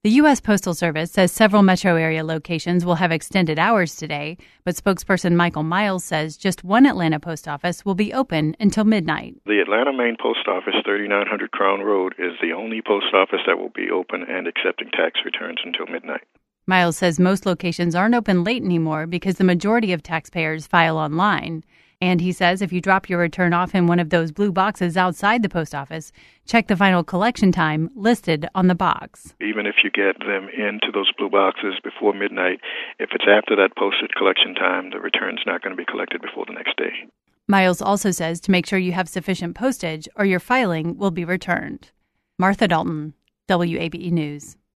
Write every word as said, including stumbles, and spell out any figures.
The U S. Postal Service says several metro area locations will have extended hours today, but spokesperson Michael Miles says just one Atlanta post office will be open until midnight. The Atlanta Main Post Office, thirty-nine hundred Crown Road, is the only post office that will be open and accepting tax returns until midnight. Miles says most locations aren't open late anymore because the majority of taxpayers file online. And he says if you drop your return off in one of those blue boxes outside the post office, check the final collection time listed on the box. Even if you get them into those blue boxes before midnight, if it's after that posted collection time, the return's not going to be collected before the next day. Miles also says to make sure you have sufficient postage or your filing will be returned. Martha Dalton, W A B E News.